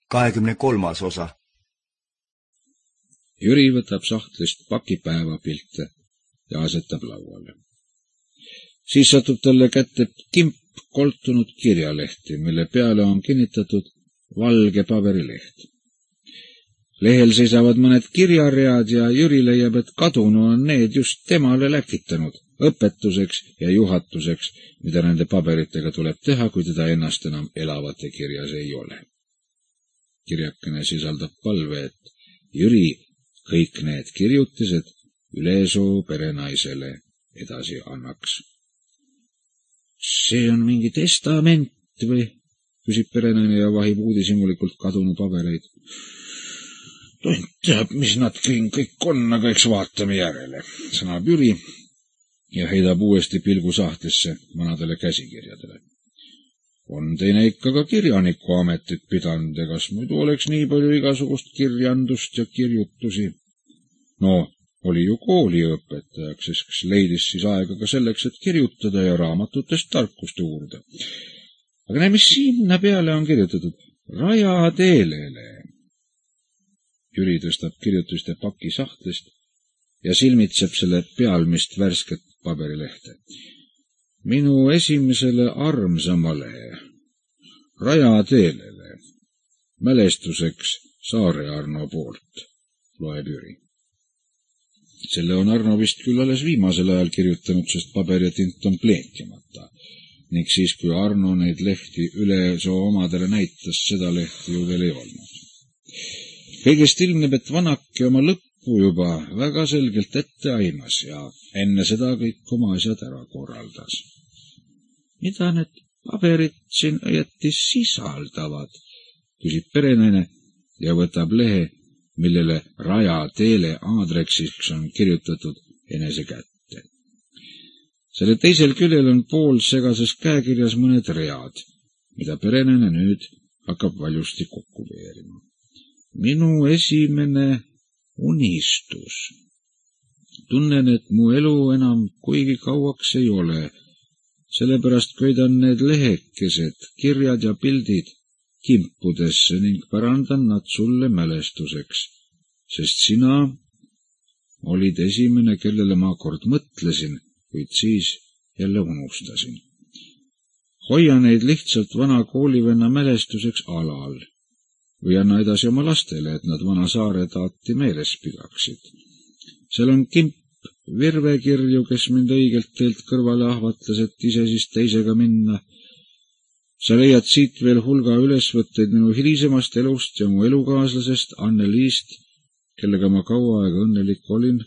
23. osa. Jüri võtab sahtlist paki päevapilte ja asetab lauale. Siis satub talle kätte kimp koltunud kirjalehti, mille peale on kinnitatud valge paberileht. Lehel seisavad mõned kirjaread ja Jüri leiab, et kadunu on need just temale läkitanud, õpetuseks ja juhatuseks, mida nende paberitega tuleb teha, kui teda ennast enam elavate kirjas ei ole. Kirjakene sisaldab palve, et Jüri kõik need kirjutised Ülesoo perenaisele edasi annaks. See on mingi testament või? Küsib perenaine ja vahib uudishimulikult kadunu pabereid. Tont teab, mis nad kõik on, aga eks vaatame järele, sõnab Jüri ja heidab uuesti pilgu sahtlisse vanadele käsikirjadele. On teine ikka ka kirjaniku ametit pidanud, egas muidu oleks nii palju igasugust kirjandust ja kirjutusi. No, oli ju kooliõpetajaks, kes leidis siis aega ka selleks, et kirjutada ja raamatutest tarkust uurida. Aga näe, mis sinna peale on kirjutatud? Raja teelele. Jüri tõstab kirjutuste paki sahtlist ja silmitseb selle pealmist värsket paberilehte. Minu esimesele armsamale Raja teelele, mälestuseks Saare Arno poolt, loeb Jüri. Selle on Arno vist küll alles viimasel ajal kirjutanud, sest paber ja tint on pleenkimata. Ning siis, kui Arno neid lehti Ülesoo omadele näitas, seda lehti ju veel ei olnud. Kõigest ilmneb, et vanake oma lõppu juba väga selgelt ette aimas ja enne seda kõik oma asjad ära korraldas. Mida need paberid siin õieti sisaldavad, küsib perenaine ja võtab lehe, millele Raja teele aadreksiks on kirjutatud enese kätte. Selle teisel küljel on poolsegases käekirjas mõned read, mida perenaine nüüd hakkab valjusti kokku veerima. Minu esimene unistus. Tunnen, et mu elu enam kuigi kauaks ei ole, sellepärast köidan need lehekesed, kirjad ja pildid kimpudesse ning pärandan nad sulle mälestuseks, sest sina olid esimene, kellele ma kord mõtlesin, kuid siis jälle unustasin. Hoia neid lihtsalt vana koolivenna mälestuseks alal või anna edasi oma lastele, et nad vana saare taati meeles pidaksid. Seal on kimp virvekirju, kes mind õigelt teelt kõrvale ahvatles, et ise siis teisega minna. Sa leiad siit veel hulga ülesvõtteid minu hilisemast elust ja mu elukaaslasest Anneliist, kellega ma kaua aega õnnelik olin.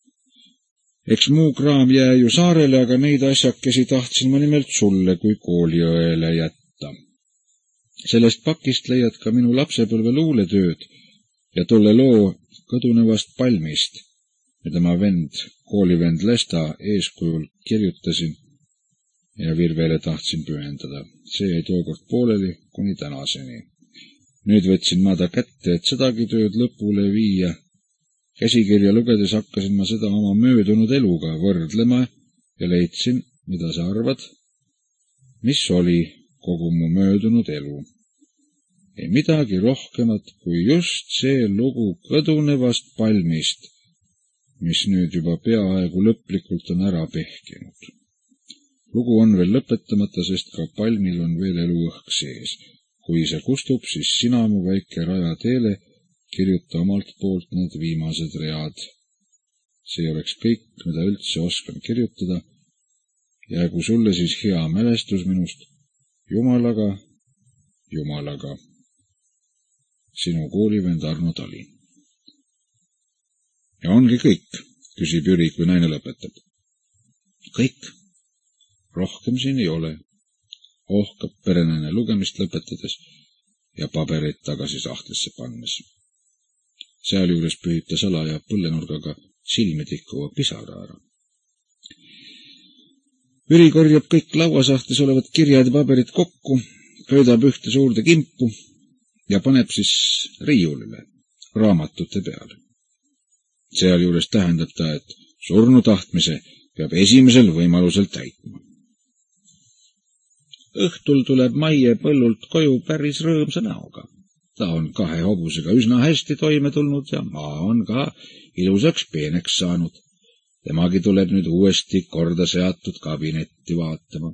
Eks muu kraam jää ju saarele, aga neid asjakesi tahtsin ma nimelt sulle kui kooliõele jätta. Sellest pakist leiad ka minu lapsepõlve luuletööd ja tolle loo Kõdunevast palmist, mida ma koolivend Lesta eeskujul kirjutasin ja Virvele tahtsin pühendada. See jäi tookord pooleli kuni tänaseni. Nüüd võtsin ma ta kätte, et sedagi tööd lõpule viia. Käsikirja lugedes hakkasin ma seda oma möödunud eluga võrdlema ja leidsin, mida sa arvad, mis oli kogu mu möödunud elu. Ei midagi rohkemat kui just see lugu Kõdunevast palmist, mis nüüd juba peaaegu lõplikult on ära pehkinud. Lugu on veel lõpetamata, sest ka palmil on veel eluõhk sees. Kui see kustub, siis sina, mu väike Raja teele, kirjuta omalt poolt need viimased read. See oleks kõik, mida üldse oskan kirjutada. Jäägu sulle siis hea mälestus minust. Jumalaga, Jumalaga. Sinu koolivend Arno Tali. Ja ongi kõik, küsib Jüri, kui naine lõpetab. Kõik. Rohkem siin ei ole. Ohkab perenaine lugemist lõpetades ja pabereid tagasi sahtlisse pannes. Sealjuures pühib ta salaja põllenurgaga silmi tikkuva pisara ära. Jüri korjab kõik lauasahtlis olevad kirjad ja paberid kokku, köödab ühte suurde kimpu ja paneb siis riiulile raamatute peale. Sealjuures tähendab ta, et surnu tahtmise peab esimesel võimalusel täitma. Õhtul tuleb Maie põllult koju päris rõõmsa näoga. Ta on 2 hobusega üsna hästi toime tulnud ja maa on ka ilusaks peeneks saanud. Temagi tuleb nüüd uuesti korda seatud kabinetti vaatama.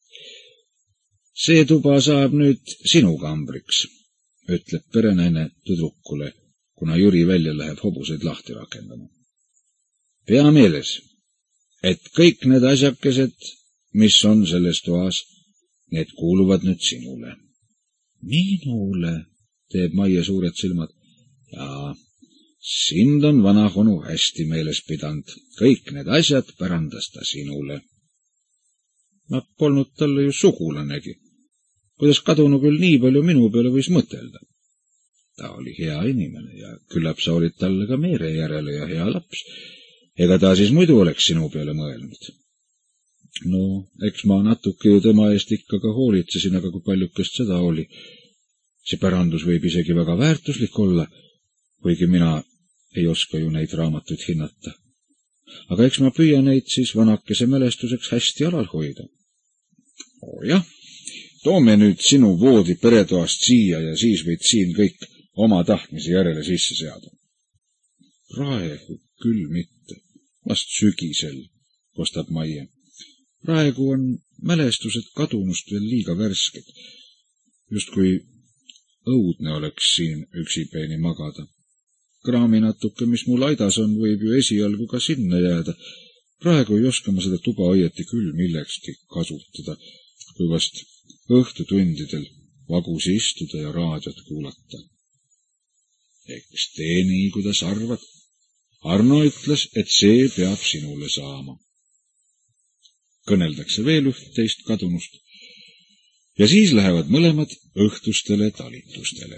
See tuba saab nüüd sinu kambriks, ütleb perenaine tüdrukule, kuna Jüri välja läheb hobuseid lahti rakendama. Pea meeles, et kõik need asjakesed, mis on selles toas, need kuuluvad nüüd sinule. Minule, teeb Maie suured silmad. Jaa, sind on vanahonu hästi meeles pidanud. Kõik need asjad pärandas ta sinule. Ma polnud talle ju sugulanegi. Kuidas kadunu küll nii palju minu peale võis mõtelda? Ta oli hea inimene ja küllap sa olid talle ka meere järele ja hea laps. Ega ta siis muidu oleks sinu peale mõelnud. No, eks ma natuke ju tema eest ikka ka hoolitsesin, aga kui paljukest seda oli. See pärandus võib isegi väga väärtuslik olla, kuigi mina ei oska ju neid raamatuid hinnata. Aga eks ma püüa neid siis vanakese mälestuseks hästi alal hoida. Jah, toome nüüd sinu voodi peretoast siia ja siis võid siin kõik oma tahtmise järele sisse seada. Praegu küll mitte, vast sügisel, kostab Maie. Praegu on mälestused kadunust veel liiga värsked. Justkui õudne oleks siin üksipäini magada. Kraami natuke, mis mul aidas on, võib ju esialgu ka sinna jääda. Praegu ei oska ma seda tuba õieti küll millekski kasutada, kui vast õhtutundidel vagusi istuda ja raadiot kuulata. Eks tee nii, kuidas arvad. Arno ütles, et see peab sinule saama. Kõneldakse veel üht-teist kadunust ja siis lähevad mõlemad õhtustele talitustele.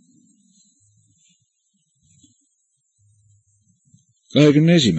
21.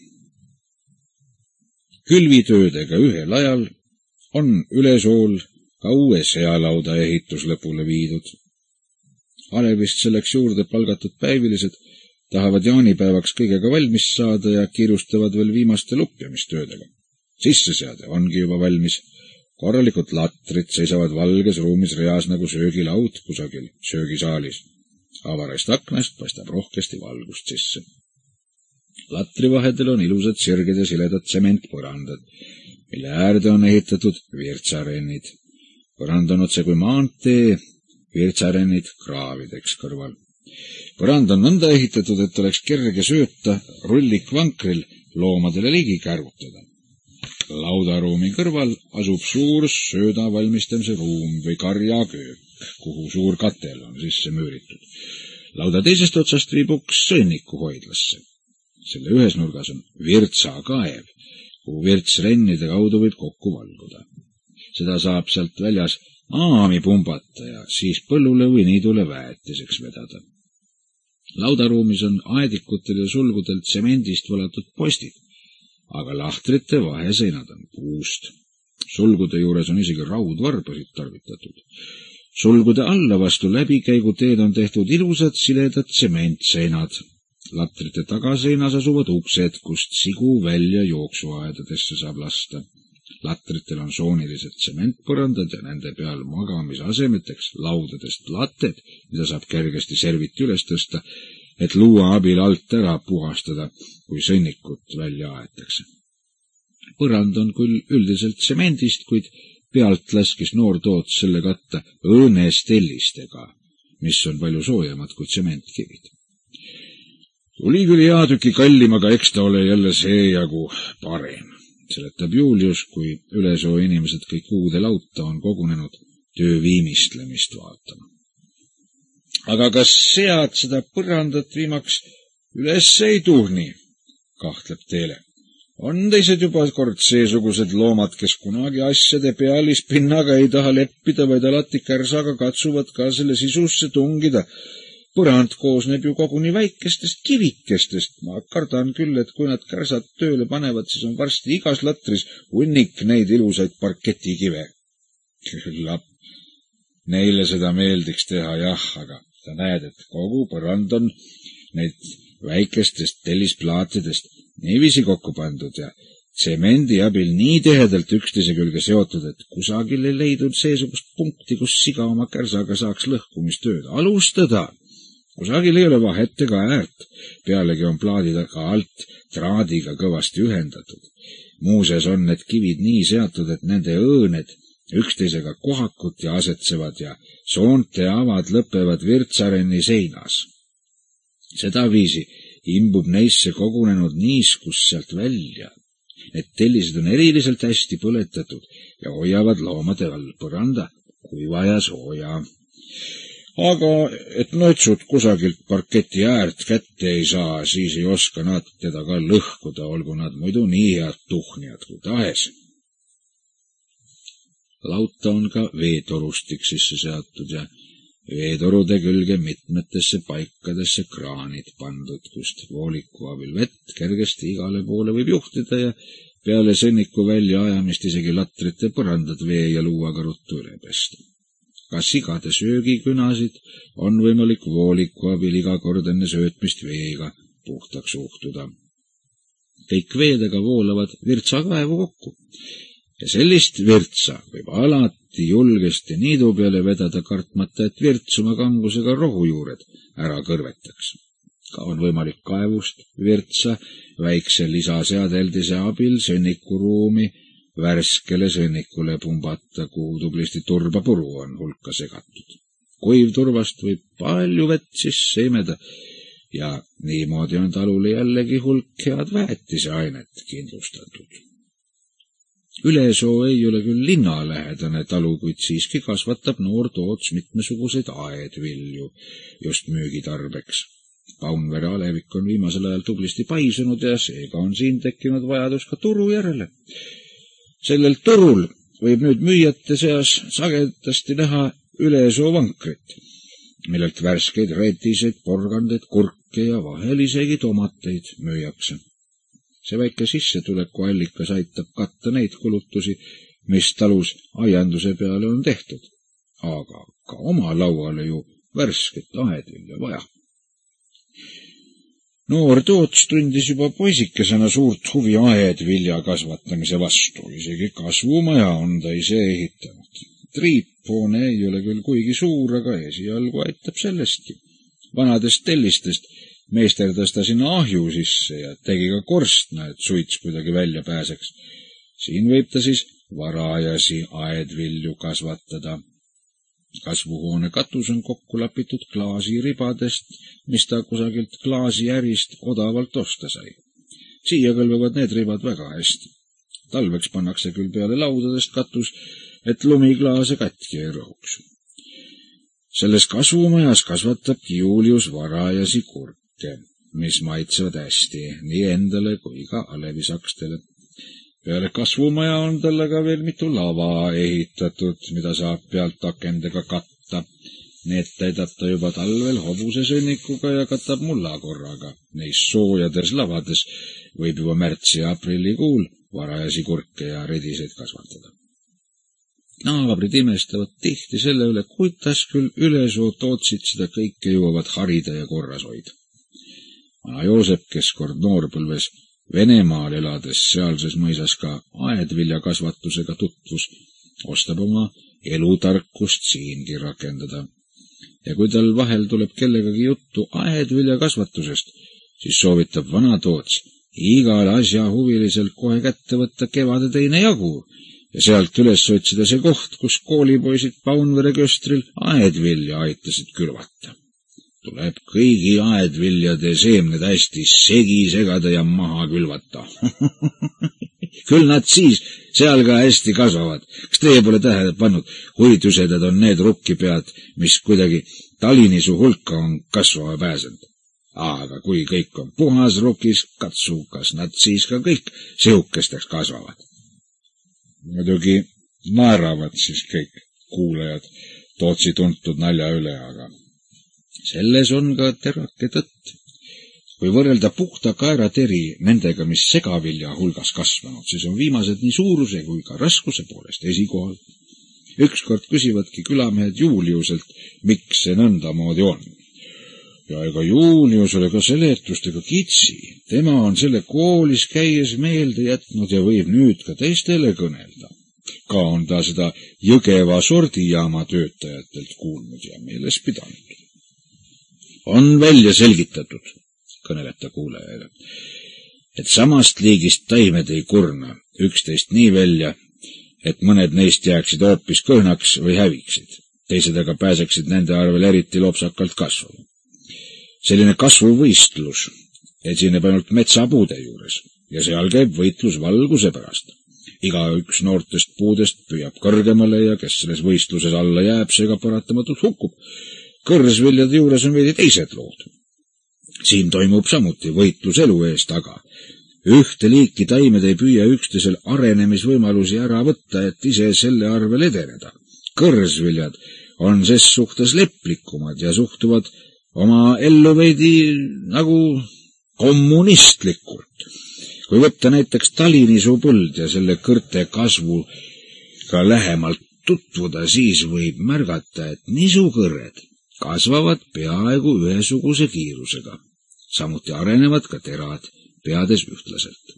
Külvitöödega ühel ajal on Ülesool ka uue sealauda ehitus lõpule viidud. Alevist selleks juurde palgatud päevilised tahavad jaanipäevaks kõigega valmis saada ja kiirustavad veel viimaste lupjamistöödega. Sisseseade ongi juba valmis. Korralikud latrid seisavad valges ruumis reas nagu söögilaud kusagil söögisaalis. Avarast aknast paistab rohkesti valgust sisse. Latrivahedel on ilusad sirged ja siledad tsementpõrandad, mille äärde on ehitatud virtsarennid. Põrand on otse kui maantee, virtsarennid kraavideks kõrval. Põrand on nõnda ehitatud, et oleks kerge sööta rullikvankril loomadele ligi kärgutada. Laudaruumi kõrval asub suur sööda valmistamise ruum või karjaköök, kuhu suur katel on sisse müüritud. Lauda teisest otsast viib uks sõnniku hoidlasse. Selle ühes nurgas on virtsakaev, kuhu virtsrennide kaudu võib kokku valguda. Seda saab sealt väljas aami pumbata ja siis põllule või niidule väetiseks vedada. Laudaruumis on aedikutel ja sulgudel tsemendist valatud postid, aga lahtrite vaheseinad on puust. Sulgude juures on isegi raudvarbasid tarvitatud. Sulgude alla vastu läbikäiguteed on tehtud ilusad siledad tsementseinad. Latrite tagaseinas asuvad uksed, kust sigu välja jooksuaedadesse saab lasta. Latritel on soonilised tsementpõrandad ja nende peal magamisasemeteks laudadest lated, mida saab kergesti serviti üles tõsta, et luua abil alt ära puhastada, kui sõnnikut välja aetakse. Põrand on küll üldiselt tsemendist, kuid pealt laskis noor Toots selle katta õõnestellistega, mis on palju soojemad kui tsementkivid. Tuli küll hea tüki kallim, aga eks ta ole jälle seejagu parem, seletab Julius, kui Ülesoo inimesed kõik uude lauta on kogunenud töö viimistlemist vaatama. Aga kas sead seda põrandat viimaks üles ei tuhni, kahtleb Teele. On teised juba kord seesugused loomad, kes kunagi asjade pealispinnaga ei taha leppida, vaid alati kärsaga katsuvad ka selle sisusse tungida. Põrand koosneb ju koguni väikestest kivikestest. Ma kardan küll, et kui nad kärsad tööle panevad, siis on varsti igas latris hunnik neid ilusaid parketikive. Küllap neile seda meeldiks teha, jah, aga sa näed, et kogu põrand on neid väikestest tellisplaatidest niiviisi kokku pandud ja tsemendi abil nii tihedalt üksteise külge seotud, et kusagil ei leidunud seesugust punkti, kus siga oma kärsaga saaks lõhkumistööd alustada. Kusagil ei ole vahet ega äärt, pealegi on plaadid aga alt traadiga kõvasti ühendatud. Muuseas on need kivid nii seatud, et nende õõned üksteisega kohakut ja asetsevad ja soonte avad lõpevad virtsarenni seinas. Sedaviisi imbub neisse kogunenud niiskus sealt välja. Need tellised on eriliselt hästi põletatud ja hoiavad loomade all põranda kuiva ja sooja. Aga et notsud kusagilt parketi äärt kätte ei saa, siis ei oska nad teda ka lõhkuda, olgu nad muidu nii head tuhnijad kui tahes. Lauta on ka veetorustik sisse seatud ja veetorude külge mitmetesse paikadesse kraanid pandud, kust vooliku abil vett kergesti igale poole võib juhtida ja peale sõnniku välja ajamist isegi latrite põrandad vee ja luuaga ruttu üle pesta. Ka sigade söögikünasid on võimalik vooliku abil iga kord enne söötmist veega puhtaks suhtuda. Kõik veedega voolavad virtsakaevu kokku ja sellist virtsa võib alati julgesti niidu peale vedada, kartmata, et virtsuma kangusega rohujuured ära kõrvetaks. Ka on võimalik kaevust virtsa väikse lisaseadeldise abil sõnnikuruumi värskele sõnnikule pumbata, kuhu tublisti turbapuru on hulka segatud. Kuivturvast võib palju vett sisse imeda ja niimoodi on talule jällegi hulk head väetiseainet kindlustatud. Ülesoo ei ole küll linnalähedane talu, kuid siiski kasvatab noor toots mitmesuguseid aedvilju just müügitarbeks. Paunvere alevik on viimasel ajal tublisti paisunud ja seega on siin tekkinud vajadus ka turu järele. Sellel turul võib nüüd müüjate seas sagedasti näha Ülesoo vankrit, millelt värskeid reetiseid, porgandeid, kurke ja vahel isegi tomateid müüakse. See väike sissetuleku allikas aitab katta neid kulutusi, mis talus aianduse peale on tehtud, aga ka oma lauale ju värsket aedvilja vaja. Noor toots tundis juba poisikesena suurt huvi aedvilja kasvatamise vastu, isegi kasvumaja on ta ise ehitanud. Triiphoone ei ole küll kuigi suur, aga esialgu aitab sellestki. Vanadest tellistest meisterdas ta sinna ahju sisse ja tegi ka korstna, et suits kuidagi välja pääseks. Siin võib ta siis varajasi aedvilju kasvatada. Kasvuhoone katus on kokku lapitud klaasiribadest, mis ta kusagilt klaasiärist odavalt osta sai. Siia kõlbavad need ribad väga hästi. Talveks pannakse küll peale laudadest katus, et lumiklaase katki ei rõhuks. Selles kasvumajas kasvatabki Julius varajasi kurke, mis maitsevad hästi nii endale kui ka alevisakstele. Peale kasvumaja on talle ka veel mitu lava ehitatud, mida saab pealt akendega katta. Need täidab ta juba talvel hobuse sõnnikuga ja katab mullakorraga. Neis soojades lavades võib juba märtsi ja aprillikuul varajasi kurke ja rediseid kasvatada. Naabrid imestavad tihti selle üle, kuidas küll Ülesoo tootsid seda kõike jõuavad harida ja korras hoida. Vana Joosep, kes kord noorpõlves Venemaal elades sealses mõisas ka aedviljakasvatusega tutvus, ostab oma elutarkust siingi rakendada. Ja kui tal vahel tuleb kellegagi juttu aedviljakasvatusest, siis soovitab vana toots igal asja huviliselt kohe kätte võtta kevade teine jagu ja sealt üles otsida see koht, kus koolipoisid Paunvere köstril aedvilja aitasid külvata. Tuleb kõigi aedviljade seemned hästi segi segada ja maha külvata. Küll nad siis seal ka hästi kasvavad. Kas teie pole tähele pannud, kui tüsedad on need rukkipead, mis kuidagi talinisu hulka on kasvama pääsenud? Aga kui kõik on puhas rukis, katsu, kas nad siis ka kõik sihukesteks kasvavad. Muidugi naeravad siis kõik kuulajad Tootsi tuntud nalja üle, aga selles on ka terake tõtt. Kui võrrelda puhta kaerateri nendega, mis segavilja hulgas kasvanud, siis on viimased nii suuruse kui ka raskuse poolest esikohal. Ükskord küsivadki külamehed Juliuselt, miks see nõndamoodi on. Ja ega Julius ole ka seletustega kitsi. Tema on selle koolis käies meelde jätnud ja võib nüüd ka teistele kõnelda. Ka on ta seda Jõgeva sordijaama töötajatelt kuulnud ja meeles pidanud. On välja selgitatud, kõneleb ta kuulajale, et samast liigist taimed ei kurna üksteist nii välja, et mõned neist jääksid hoopis kõhnaks või häviksid. Teised aga pääseksid nende arvel eriti lopsakalt kasvama. Selline kasvuvõistlus esineb ainult metsapuude juures ja seal käib võitlus valguse pärast. Igaüks noortest puudest püüab kõrgemale ja kes selles võistluses alla jääb, seega paratamatult hukkub. Kõrsviljade juures on veidi teised lood. Siin toimub samuti võitlus elu eest, aga ühte liiki taimed ei püüa üksteisel arenemisvõimalusi ära võtta, et ise selle arvel edeneda. Kõrsviljad on ses suhtes leplikumad ja suhtuvad oma ellu veidi nagu kommunistlikult. Kui võtta näiteks talinisuu põld ja selle kõrte kasvuga lähemalt tutvuda, siis võib märgata, et nisukõrred kasvavad peaaegu ühesuguse kiirusega. Samuti arenevad ka terad peades ühtlaselt.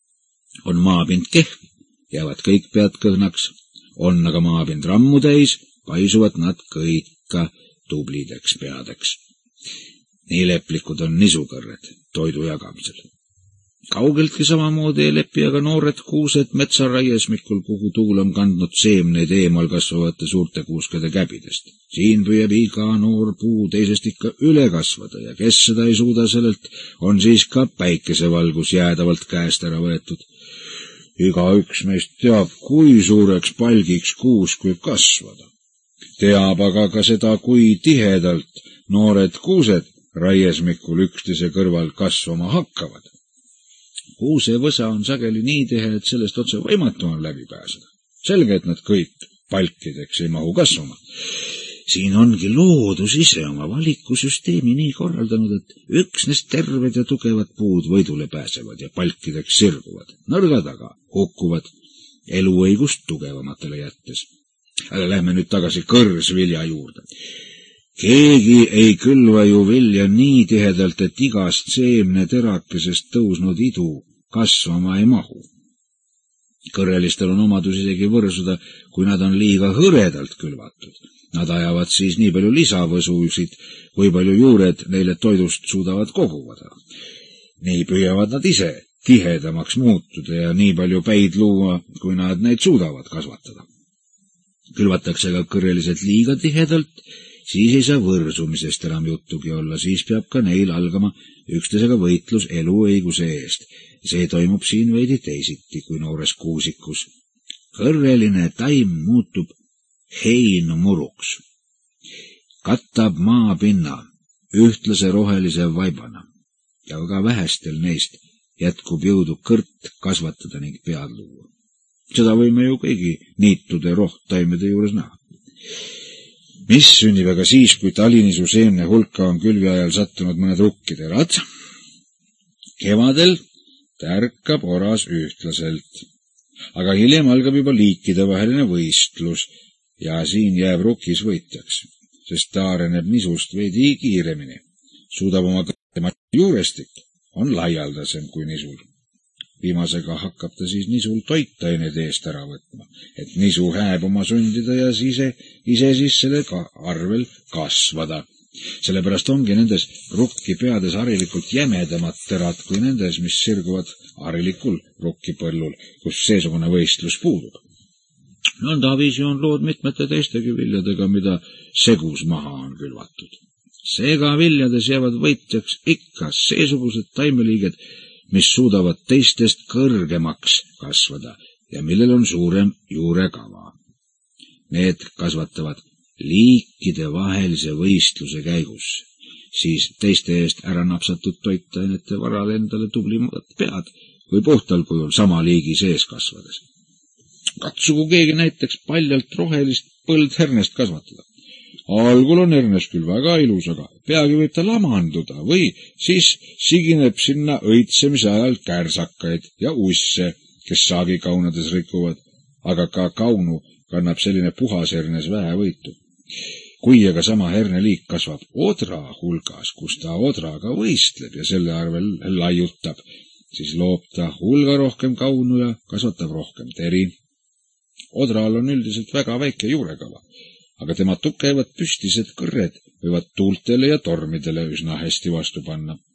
On maapind kehv, jäävad kõik pead kõhnaks, on aga maapind rammu täis, paisuvad nad kõik tublideks peadeks. Nii leplikud on nisukõrred toidu jagamisel. Kaugeltki samamoodi ei lepi aga noored kuused metsaraiesmikul, kuhu tuul on kandnud seemneid eemal kasvavate suurte kuuskede käbidest. Siin püüab iga noor puu teisest ikka üle kasvada ja kes seda ei suuda sellelt, on siis ka päikesevalgus jäädavalt käest ära võetud. Igaüks meist teab, kui suureks palgiks kuusk võib kasvada. Teab aga ka seda, kui tihedalt noored kuused raiesmikul üksteise kõrval kasvama hakkavad. Kuuse võsa on sageli nii tihe, et sellest otse võimatu on läbi pääseda. Selge, et nad kõik palkideks ei mahu kasvama. Siin ongi loodus ise oma valikusüsteemi nii korraldanud, et üksnes terved ja tugevad puud võidule pääsevad ja palkideks sirguvad. Nõrgad aga hukkuvad eluõigust tugevamatele jättes. Aga lähme nüüd tagasi kõrsvilja juurde. Keegi ei külva ju vilja nii tihedalt, et igast seemne terakesest tõusnud idu kasvama ei mahu. Kõrrelistel on omadus isegi võrsuda, kui nad on liiga hõredalt külvatud. Nad ajavad siis nii palju lisavõsusid, kui palju juured neile toidust suudavad koguvada. Nii püüavad nad ise tihedamaks muutuda ja nii palju päid luua, kui nad neid suudavad kasvatada. Külvatakse aga kõrreliselt liiga tihedalt, siis ei saa võrsumisest enam juttugi olla, siis peab ka neil algama üksteisega võitlus eluõiguse eest. See toimub siin veidi teisiti kui noores kuusikus. Kõrreline taim muutub heinmuruks. Katab maapinna ühtlase rohelise vaibana ja ka vähestel neist jätkub jõudu kõrt kasvatada ning pead luua. Seda võime ju kõigi niitude rohttaimede juures näha. Mis sünnib aga siis, kui talinisu seemne hulka on külvi ajal sattunud mõned rukkiterad? Kevadel tärkab oras ühtlaselt, aga hiljem algab juba liikide vaheline võistlus ja siin jääb rukis võitjaks, sest ta areneb nisust veidi kiiremini. Suudab oma tema juurestik on laialdasem kui nisul. Viimasega hakkab ta siis nisul toitained eest ära võtma, et nisu hääb oma sundida ja ise siis selle arvel kasvada. Sellepärast ongi nendes rukkipeades harilikult jämedamad terad kui nendes, mis sirguvad harilikul rukkipõllul, kus seesugune võistlus puudub. Nõndaviisi on lood mitmete teistegi viljadega, mida segus maha on külvatud. Seega viljades jäävad võitjaks ikka seesugused taimeliiged, mis suudavad teistest kõrgemaks kasvada ja millel on suurem juurekava. Need kasvatavad liikide vahelise võistluse käigus, siis teiste eest ära napsatud toitainete varal endale tublimad pead või puhtal kujul sama liigi sees kasvades. Katsugu keegi näiteks paljalt rohelist põldhernest kasvatada. Algul on hernes küll väga ilus, aga peagi võib ta lamanduda või siis sigineb sinna õitsemise ajal kärsakaid ja usse, kes saagikaunades rikuvad, aga ka kaunu kannab selline puhas hernes vähe võitu. Kui aga sama herneliik kasvab odra hulgas, kus ta odraga võistleb ja selle arvel laiutab, siis loob ta hulga rohkem kaunu ja kasvatab rohkem teri. Odral on üldiselt väga väike juurekala, aga tema tugevad püstised kõrred võivad tuultele ja tormidele üsna hästi vastu panna.